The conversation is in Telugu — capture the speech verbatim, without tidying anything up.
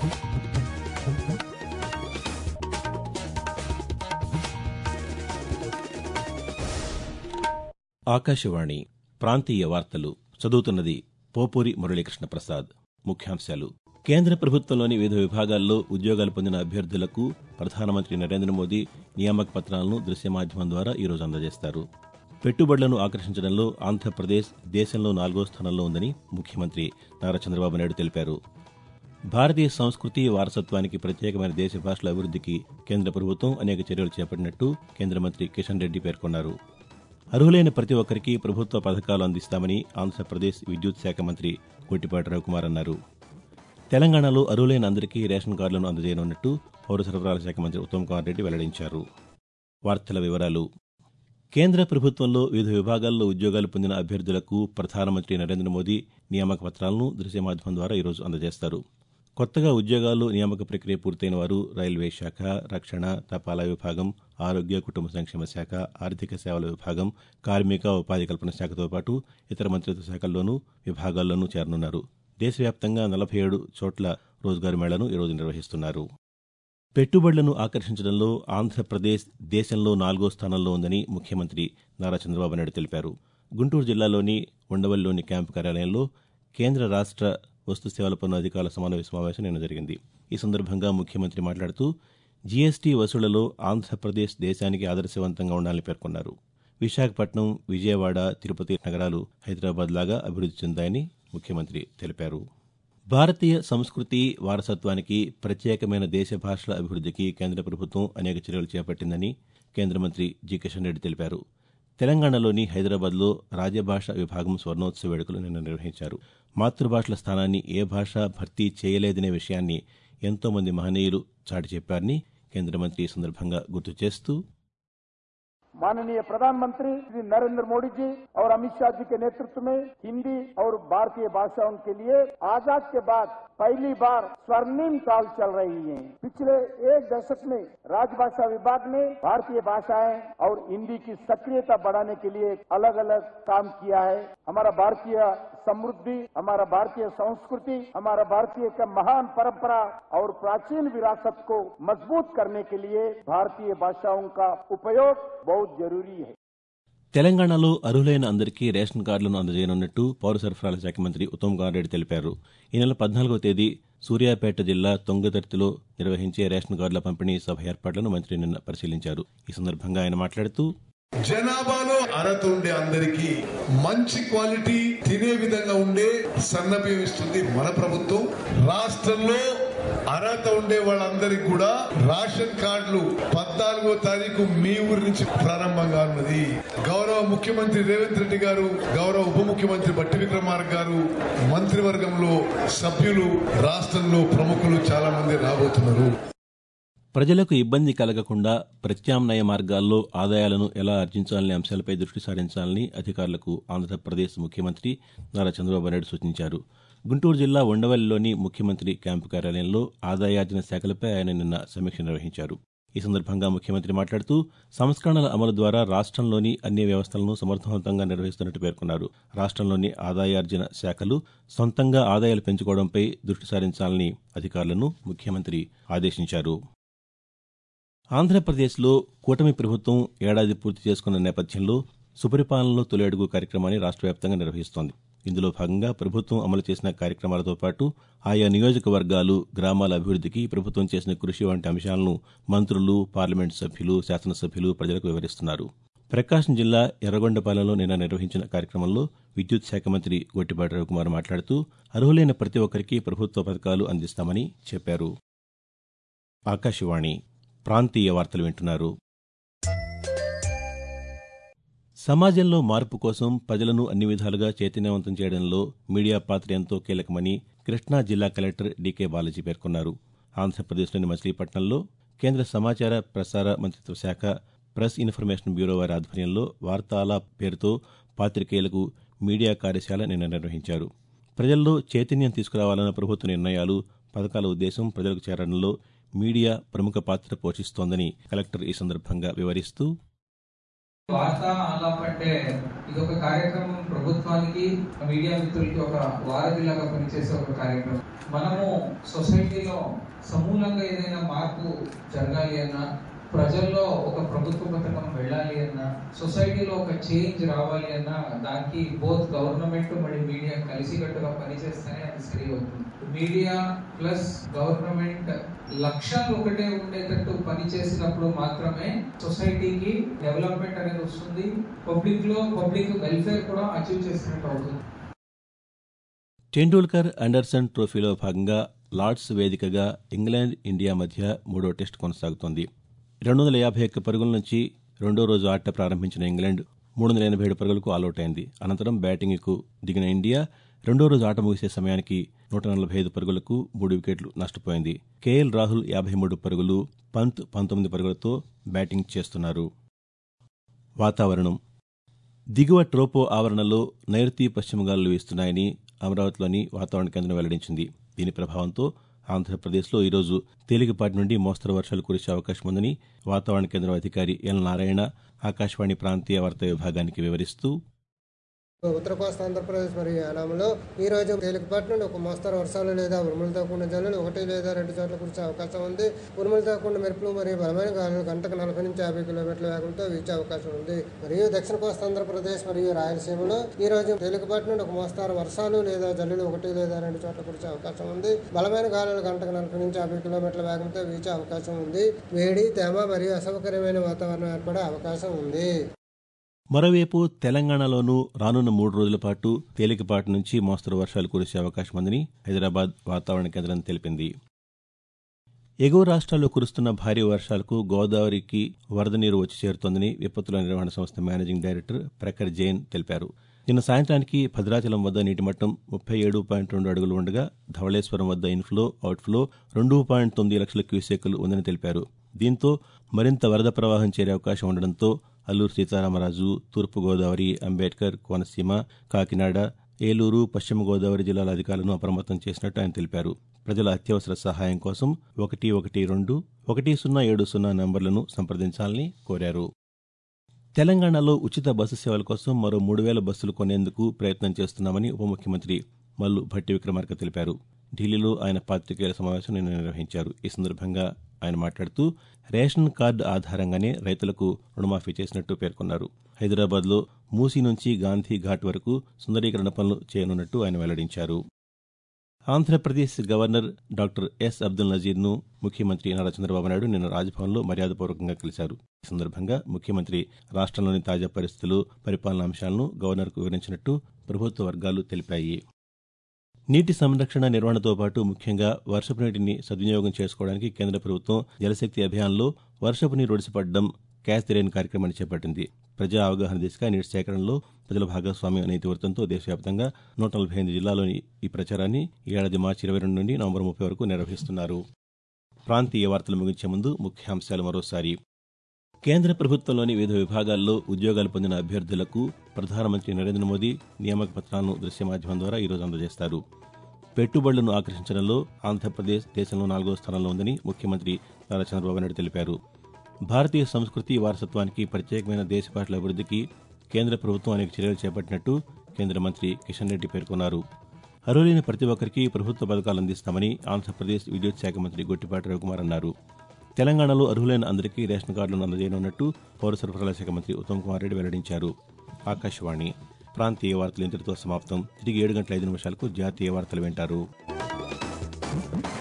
ఆకాశవాణి ప్రాంతీయ వార్తలు చదువుతున్నది పోపూరి మురళీకృష్ణ ప్రసాద్. ముఖ్యాంశాలు: కేంద్ర ప్రభుత్వంలోని వివిధ విభాగాల్లో ఉద్యోగాలు పొందిన అభ్యర్థులకు ప్రధానమంత్రి నరేంద్ర మోదీ నియామక పత్రాలను దృశ్య మాధ్యమం ద్వారా ఈరోజు అందజేస్తారు. పెట్టుబడులను ఆకర్షించడంలో ఆంధ్రప్రదేశ్ దేశంలో నాలుగో స్థానంలో ఉందని ముఖ్యమంత్రి నారా చంద్రబాబు నాయుడు తెలిపారు. భారతీయ సంస్కృతి వారసత్వానికి ప్రత్యేకమైన దేశ భాషల అభివృద్దికి కేంద్ర ప్రభుత్వం అనేక చర్యలు చేపట్టినట్టు కేంద్ర మంత్రి కిషన్ రెడ్డి పేర్కొన్నారు. అర్హులైన ప్రతి ఒక్కరికి ప్రభుత్వ పథకాలు అందిస్తామని ఆంధ్రప్రదేశ్ విద్యుత్ శాఖ మంత్రి గొట్టిపాటి రవికుమార్ అన్నారు. తెలంగాణలో అర్హులైన అందరికీ రేషన్ కార్డులను అందజేయనున్నట్టు పౌర సరఫరాల శాఖ మంత్రి ఉత్తమ్ కుమార్ రెడ్డి వెల్లడించారు. వార్తల వివరాలు: కేంద్ర ప్రభుత్వంలో వివిధ విభాగాల్లో ఉద్యోగాలు పొందిన అభ్యర్థులకు ప్రధానమంత్రి నరేంద్ర మోదీ నియామక పత్రాలను దృశ్య మాధ్యమం ద్వారా ఈరోజు అందజేస్తారు. కొత్తగా ఉద్యోగాల్లో నియామక ప్రక్రియ పూర్తయిన వారు రైల్వే శాఖ, రక్షణ, తపాలా విభాగం, ఆరోగ్య కుటుంబ సంక్షేమ శాఖ, ఆర్థిక సేవల విభాగం, కార్మిక ఉపాధి కల్పన శాఖతో పాటు ఇతర మంత్రిత్వ శాఖల్లోనూ విభాగాల్లోనూ చేరనున్నారు. దేశవ్యాప్తంగా నలభై ఏడు చోట్ల రోజ్గార్ మేళాను ఈరోజు నిర్వహిస్తున్నారు. పెట్టుబడులను ఆకర్షించడంలో ఆంధ్రప్రదేశ్ దేశంలో నాలుగో స్థానంలో ఉందని ముఖ్యమంత్రి నారా చంద్రబాబు నాయుడు తెలిపారు. గుంటూరు జిల్లాలోని ఉండవల్లిలోని క్యాంపు కార్యాలయంలో కేంద్ర రాష్ట్ర వస్తు సేవల పన్ను అధికారుల సమన్వయ సమావేశం నిన్న జరిగింది. ఈ సందర్భంగా ముఖ్యమంత్రి మాట్లాడుతూ జీఎస్టీ వసూళ్లలో ఆంధ్రప్రదేశ్ దేశానికి ఆదర్శవంతంగా ఉండాలని పేర్కొన్నారు. విశాఖపట్నం, విజయవాడ, తిరుపతి నగరాలు హైదరాబాద్ లాగా అభివృద్ది చెందాయని ముఖ్యమంత్రి తెలిపారు. భారతీయ సంస్కృతి వారసత్వానికి ప్రత్యేకమైన దేశ భాషల అభివృద్దికి కేంద్ర ప్రభుత్వం అనేక చర్యలు చేపట్టిందని కేంద్ర మంత్రి జి కిషన్ రెడ్డి తెలిపారు. తెలంగాణలోని హైదరాబాద్లో రాజభాష విభాగం స్వర్ణోత్సవ వేడుకలు నిన్న నిర్వహించారు. మాతృభాషల స్థానాన్ని ఏ భాష భర్తీ చేయలేదనే విషయాన్ని ఎంతో మంది మహనీయులు చాటి చెప్పారని కేంద్ర మంత్రి ఈ సందర్భంగా గుర్తు చేస్తూ, माननीय प्रधानमंत्री श्री नरेंद्र मोदी जी और अमित शाह जी के नेतृत्व में हिंदी और भारतीय भाषाओं के लिए आजाद के बाद पहली बार स्वर्णिम काल चल रही है। पिछले एक दशक में राजभाषा विभाग ने भारतीय भाषाएं और हिंदी की सक्रियता बढ़ाने के लिए अलग अलग काम किया है। हमारा भारतीय समृद्धि, हमारा भारतीय संस्कृति, हमारा भारतीय का महान परंपरा और प्राचीन विरासत को मजबूत करने के लिए भारतीय भाषाओं का उपयोग बहुत जरूरी है. తెలంగాణలో అర్హులైన అందరికీ రేషన్ కార్డులను అందజేయనున్నట్టు పౌర సరఫరాల శాఖ మంత్రి ఉత్తమ్ కుమార్ రెడ్డి తెలిపారు. ఈ నెల పద్నాలుగవ తేదీ సూర్యాపేట జిల్లా తొంగతుర్తిలో నిర్వహించే రేషన్ కార్డుల పంపిణీ సభ ఏర్పాట్లను మంత్రి నిన్న పరిశీలించారు. ఈ సందర్భంగా ఆయన మాట్లాడుతూ, జనాభాలో అర్హత ఉండే అందరికీ మంచి క్వాలిటీ తినే విధంగా ఉండే సన్నబియ్యం ఇస్తుంది మన ప్రభుత్వం. రాష్ట్రంలో అర్హత ఉండే వాళ్ళందరికీ కూడా రేషన్ కార్డులు పద్నాలుగో తారీఖు మీ ఊరి నుంచి ప్రారంభంగా ఉన్నది. గౌరవ ముఖ్యమంత్రి రేవంత్ రెడ్డి గారు, గౌరవ ఉప ముఖ్యమంత్రి బట్టి విక్రమార్క గారు, మంత్రివర్గంలో సభ్యులు, రాష్ట్రంలో ప్రముఖులు చాలా మంది రాబోతున్నారు. ప్రజలకు ఇబ్బంది కలగకుండా ప్రత్యామ్నాయ మార్గాల్లో ఆదాయాలను ఎలా ఆర్జించాలనే అంశాలపై దృష్టి సారించాలని అధికారులకు ఆంధ్రప్రదేశ్ ముఖ్యమంత్రి నారా చంద్రబాబు నాయుడు సూచించారు. గుంటూరు జిల్లా ఉండవల్లిలోని ముఖ్యమంత్రి క్యాంపు కార్యాలయంలో ఆదాయార్జన శాఖలపై ఆయన నిన్న సమీక్ష నిర్వహించారు. ఈ సందర్భంగా ముఖ్యమంత్రి మాట్లాడుతూ సంస్కరణల అమలు ద్వారా రాష్ట్రంలోని అన్ని వ్యవస్థలను సమర్థవంతంగా నిర్వహిస్తున్నట్టు పేర్కొన్నారు. రాష్ట్రంలోని ఆదాయార్జన శాఖలు సొంతంగా ఆదాయాలు పెంచుకోవడంపై దృష్టి సారించాలని అధికారులను ముఖ్యమంత్రి ఆదేశించారు. ఆంధ్రప్రదేశ్లో కూటమి ప్రభుత్వం ఏడాది పూర్తి చేసుకున్న నేపథ్యంలో సుపరిపాలనలో తొలి అడుగు కార్యక్రమాన్ని రాష్ట్ర వ్యాప్తంగా నిర్వహిస్తోంది. ఇందులో భాగంగా ప్రభుత్వం అమలు చేసిన కార్యక్రమాలతో పాటు ఆయా నియోజకవర్గాలు, గ్రామాల అభివృద్దికి ప్రభుత్వం చేసిన కృషి వంటి అంశాలను మంత్రులు, పార్లమెంటు సభ్యులు, శాసనసభ్యులు ప్రజలకు వివరిస్తున్నారు. ప్రకాశం జిల్లా ఎర్రగొండపాలెంలో నిన్న నిర్వహించిన కార్యక్రమంలో విద్యుత్ శాఖ మంత్రి గొట్టిపాటి రవికుమార్ మాట్లాడుతూ అర్హులైన ప్రతి ఒక్కరికి ప్రభుత్వ పథకాలు అందిస్తామని చెప్పారు. ఆకాశవాణి ప్రాంతీయ వార్తలు వింటున్నారు. సమాజంలో మార్పు కోసం ప్రజలను అన్ని విధాలుగా చైతన్యవంతం చేయడంలో మీడియా పాత్ర ఎంతో కీలకమని కృష్ణా జిల్లా కలెక్టర్ డీకే బాలాజీ పేర్కొన్నారు. ఆంధ్రప్రదేశ్లోని మచిలీపట్నంలో కేంద్ర సమాచార ప్రసార మంత్రిత్వ శాఖ ప్రెస్ ఇన్ఫర్మేషన్ బ్యూరో వారి ఆధ్వర్యంలో వార్తాల పేరుతో పాతికేయులకు మీడియా కార్యశాల నిన్న నిర్వహించారు. ప్రజల్లో చైతన్యం తీసుకురావాలన్న ప్రభుత్వ నిర్ణయాలు, పథకాల ఉద్దేశం ప్రజలకు చేరడంలో మీడియా ప్రముఖ పాత్ర పోషిస్తోందని కలెక్టర్ ఈ సందర్భంగా వివరిస్తూ, వార్తా ఆలాప్ అంటే ఇది ఒక కార్యక్రమం, ప్రభుత్వానికి మీడియా మిత్రులకి ఒక వారధిలాగా పనిచేసే ఒక కార్యక్రమం. మనము సొసైటీలో సమూలంగా ఏదైనా మార్పు జరగాలి అన్నా, ప్రజల్లో ఒక ప్రభుత్వ పథకం వెళ్ళాలి అన్నా, సొసైటీలో ఒక చేంజ్ రావాలి అన్నా, దానికి బోత్ గవర్నమెంట్ మరియు మీడియా కలిసికట్టుగా పనిచేస్తేనే అది సరి అవుతుంది. మీడియా ప్లస్ గవర్నమెంట్ లక్ష్యాలు ఒకటే ఉండేటట్టు పనిచేసినప్పుడు మాత్రమే సొసైటీకి డెవలప్మెంట్ అనేది వస్తుంది, పబ్లిక్ లో పబ్లిక్ వెల్ఫేర్ కూడా అచీవ్ చేసినట్టు అవుతుంది. టెండూల్కర్ అండర్సన్ ట్రోఫీలో భాగంగా లార్డ్స్ వేదికగా ఇంగ్లాండ్ ఇండియా మధ్య మూడో టెస్టు కొనసాగుతోంది. రెండు వందల యాభై ఒక్క పరుగుల నుంచి రెండో రోజు ఆట ప్రారంభించిన ఇంగ్లాండ్ మూడు వందల ఎనభై ఏడు పరుగులకు ఆలౌట్ అయింది. అనంతరం బ్యాటింగ్కు దిగిన ఇండియా రెండో రోజు ఆట ముగిసే సమయానికి నూట నలభై ఐదు పరుగులకు మూడు వికెట్లు నష్టపోయింది. కేఎల్ రాహుల్ యాభై మూడు పరుగులు, పంత్ పంతొమ్మిది పరుగులతో బ్యాటింగ్ చేస్తున్నారు. వాతావరణం. దిగువ ట్రోపో ఆవరణలో నైరుతి పశ్చిమ గాలులు వీస్తున్నాయని అమరావతిలోని వాతావరణ కేంద్రం వెల్లడించింది. దీని ప్రభావంతో ఆంధ్రప్రదేశ్లో ఈరోజు తేలికపాటి నుండి మోస్తరు వర్షాలు కురిసే అవకాశం ఉందని వాతావరణ కేంద్రం అధికారి ఎల్ నారాయణ ఆకాశవాణి ప్రాంతీయ వార్తా విభాగానికి వివరిస్తూ, ఉత్తర కోస్తా ఆంధ్రప్రదేశ్ మరియు యానాంలో ఈ రోజు తేలికపాటి నుండి ఒక మోస్తరు వర్షాలు లేదా ఉరుములతో కూడిన జల్లులు ఒకటి లేదా రెండు చోట్ల కురిసే అవకాశం ఉంది. ఉరుములతో కూడిన మెరుపులు మరియు బలమైన గాలులు గంటకు నలభై నుంచి యాభై కిలోమీటర్ల వేగంతో వీచే అవకాశం ఉంది. మరియు దక్షిణ కోస్తా ఆంధ్రప్రదేశ్ మరియు రాయలసీమలో ఈ రోజు తేలికపాటి నుండి ఒక మోస్తరు వర్షాలు లేదా జల్లులు ఒకటి లేదా రెండు చోట్ల కురిసే అవకాశం ఉంది. బలమైన గాలులు గంటకు నలభై నుంచి యాభై కిలోమీటర్ల వేగంతో వీచే అవకాశం ఉంది. వేడి, తేమ మరియు అసౌకర్యమైన వాతావరణం ఏర్పడే అవకాశం ఉంది. మరోవైపు తెలంగాణలోనూ రానున్న మూడు రోజుల పాటు తేలికపాటి నుంచి మోస్తరు వర్షాలు కురిసే అవకాశం ఉందని హైదరాబాద్ వాతావరణ కేంద్రం తెలిపింది. ఎగువ రాష్ట్రాల్లో కురుస్తున్న భారీ వర్షాలకు గోదావరికి వరద నీరు వచ్చి చేరుతోందని విపత్తుల నిర్వహణ సంస్థ మేనేజింగ్ డైరెక్టర్ ప్రఖర్ జైన్ తెలిపారు. నిన్న సాయంత్రానికి భద్రాచలం వద్ద నీటి మట్టం ముప్పై ఏడు పాయింట్ రెండు అడుగులు ఉండగా ధవళేశ్వరం వద్ద ఇన్ఫ్లో, అవుట్ఫ్లో రెండు పాయింట్ తొమ్మిది లక్షల క్యూసెక్కులు ఉందని తెలిపారు. దీంతో మరింత వరద ప్రవాహం చేరే అవకాశం ఉండడంతో అల్లూరు సీతారామరాజు, తూర్పుగోదావరి, అంబేద్కర్, కోనసీమ, కాకినాడ, ఏలూరు, పశ్చిమ గోదావరి జిల్లాల అధికారులను అప్రమత్తం చేసినట్టు ఆయన తెలిపారు. ప్రజల అత్యవసర సహాయం కోసం ఒకటి ఒకటి రెండు ఒకటి సున్నా ఏడు సున్నా నంబర్లను సంప్రదించాలని కోరారు. తెలంగాణలో ఉచిత బస్సు సేవల కోసం మరో మూడు వేల బస్సులు కొనేందుకు ప్రయత్నం చేస్తున్నామని ఉప ముఖ్యమంత్రి మల్లు భట్టి విక్రమార్క తెలిపారు. ఢిల్లీలో ఆయన పాతికేయుల సమావేశం నిన్న నిర్వహించారు. ఈ సందర్భంగా ఆయన మాట్లాడుతూ రేషన్ కార్డు ఆధారంగానే రైతులకు రుణమాఫీ చేసినట్టు పేర్కొన్నారు. హైదరాబాద్లో మూసీ నుంచి గాంధీ ఘాట్ వరకు సుందరీకరణ పనులు చేయనున్నట్టు ఆయన వెల్లడించారు. Andhra Pradesh governor doctor S Abdul నజీర్ను ముఖ్యమంత్రి నారా చంద్రబాబు నాయుడు నిన్న రాజ్భవన్లో మర్యాదపూర్వకంగా కలిశారు. ఈ సందర్భంగా ముఖ్యమంత్రి రాష్ట్రంలోని తాజా పరిస్థితులు, పరిపాలనా అంశాలను గవర్నర్కు వివరించినట్టు ప్రభుత్వ వర్గాలు తెలిపాయి. నీటి సంరక్షణ నిర్వహణతో పాటు ముఖ్యంగా వర్షపు నీటిని సద్వినియోగం చేసుకోవడానికి కేంద్ర ప్రభుత్వం జలశక్తి అభియాన్లో వర్షపు నీరు ఒడిసిపడడం క్యాచ్ ది రెయిన్ కార్యక్రమాన్ని చేపట్టింది. ప్రజా అవగాహన దిశగా నీటి సేకరణలో ప్రజల భాగస్వామ్యం అనే ఇతివృత్తంతో దేశవ్యాప్తంగా నూట నలభై ఎనిమిది జిల్లాల్లోని ఈ ప్రచారాన్ని ఈ ఏడాది మార్చి ఇరవై రెండు నుండి నవంబర్ ముప్పై వరకు నిర్వహిస్తున్నారు. ప్రాంతీయ వార్తలు ముగించే ముందు ముఖ్యాంశాలు మరోసారి. కేంద్ర ప్రభుత్వంలోని వివిధ విభాగాల్లో ఉద్యోగాలు పొందిన అభ్యర్థులకు ప్రధానమంత్రి నరేంద్ర మోదీ నియామక పత్రాలను దృశ్య మాధ్యమం ద్వారా ఈరోజు అందజేస్తారు. పెట్టుబడులను ఆకర్షించడంలో ఆంధ్రప్రదేశ్ దేశంలో నాలుగో స్థానంలో ఉందని ముఖ్యమంత్రి నారా చంద్రబాబు నాయుడు తెలిపారు. భారతీయ సంస్కృతి వారసత్వానికి ప్రత్యేకమైన దేశ భాషల అభివృద్ధికి కేంద్ర ప్రభుత్వం అనేక చర్యలు చేపట్టినట్టు కేంద్ర మంత్రి కిషన్ రెడ్డి పేర్కొన్నారు. అర్హులైన ప్రతి ఒక్కరికి ప్రభుత్వ పథకాలు అందిస్తామని ఆంధ్రప్రదేశ్ విద్యుత్ శాఖ మంత్రి గొట్టిపాటి రవికుమార్ అన్నారు. తెలంగాణలో అర్హులైన అందరికీ రేషన్ కార్డులను అందజేయనున్నట్టు పౌర సరఫరాల శాఖ మంత్రి ఉత్తమ్ కుమార్ రెడ్డి వెల్లడించారు. ఆకాశవాణి ప్రాంతీయ వార్తలు ఇంతటితో సమాప్తం. తిరిగి ఏడు గంటల ఐదు నిమిషాలకు జాతీయ వార్తలు వింటారు.